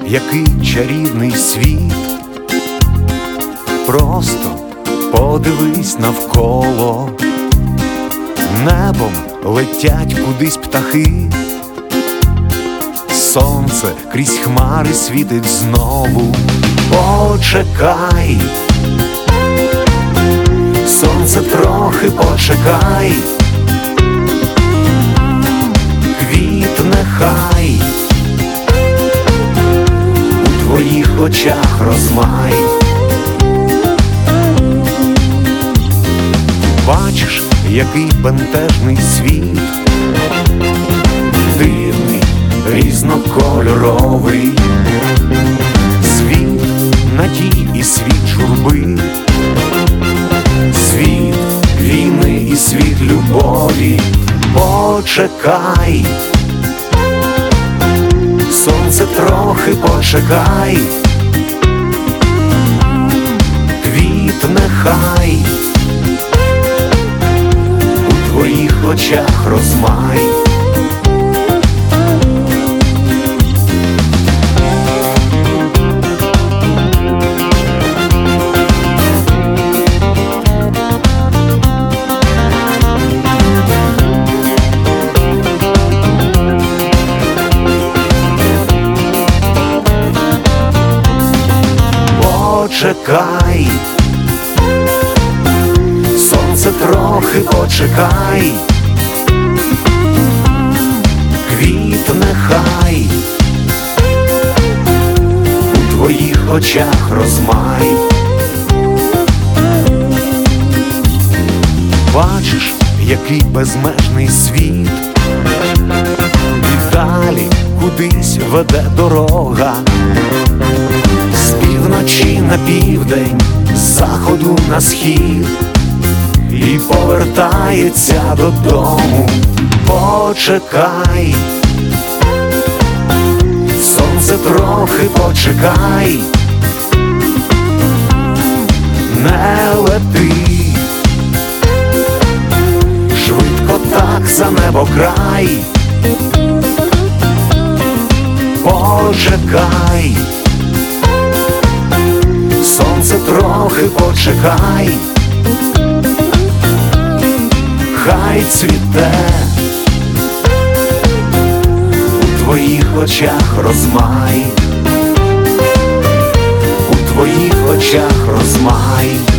який чарівний світ. Просто подивись навколо, небом летять кудись птахи, сонце крізь хмари світить знову. Почекай, сонце, трохи почекай, квітне хай у твоїх очах розмай. Бачиш, який бентежний світ, дивний, різнокольоровий, світ надій і світ журби, світ війни і світ любові. Почекай, сонце, трохи почекай, квітне хай у твоїх очах розмай. Почекай, сонце, трохи почекай, квітне хай у твоїх очах розмай. Бачиш, який безмежний світ, і далі кудись веде дорога, з півночі на південь, з заходу на схід, і повертається додому. Почекай, сонце, трохи почекай, не лети швидко так за небокрай. Почекай, сонце, трохи почекай, хай цвіте у твоїх очах розмай, у твоїх очах розмай.